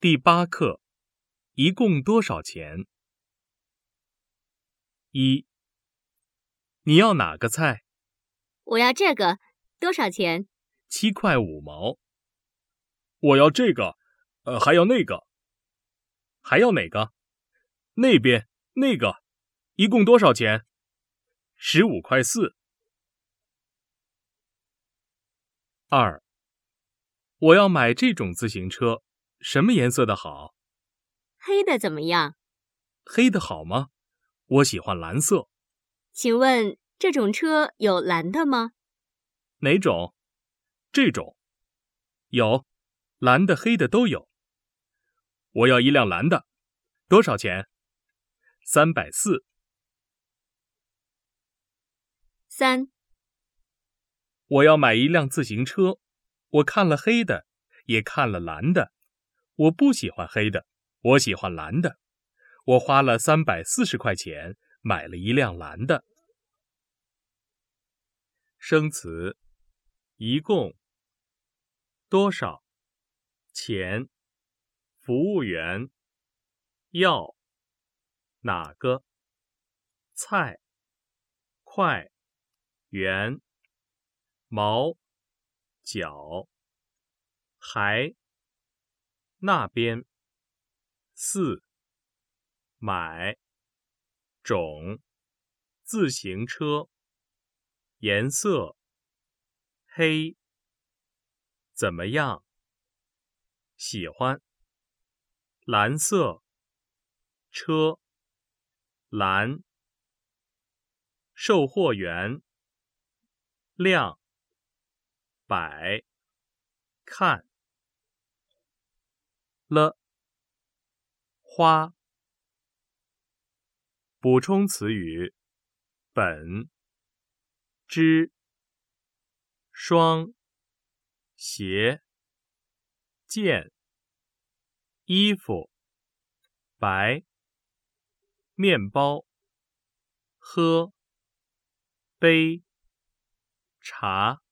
第8课，一共多少钱？1. 你要哪个菜？ 我要这个，多少钱 ？7块5毛。 我要这个，还要那个。 还要哪个？ 那边，那个，一共多少钱 ？15块4。2. 我要买这种自行车，什么颜色的好？ 黑的怎么样？ 黑的好吗？我喜欢蓝色。 请问这种车有蓝的吗？ 哪种？这种。有，蓝的黑的都有。 我要一辆蓝的，多少钱 ？340。 3. 我要买一辆自行车，我看了黑的，也看了蓝的。我不喜欢黑的，我喜欢蓝的。我花了340块钱买了一辆蓝的。生词：一共、多少、钱、服务员、要、哪个、菜、块、元、毛、角、还、那边、4、买、种、自行车、颜色、黑、怎么样、喜欢、蓝色、车、蓝、售货员、量、百、看、了、花。补充词语：本、只、双、鞋、件、衣服、白、面包、喝、杯、茶。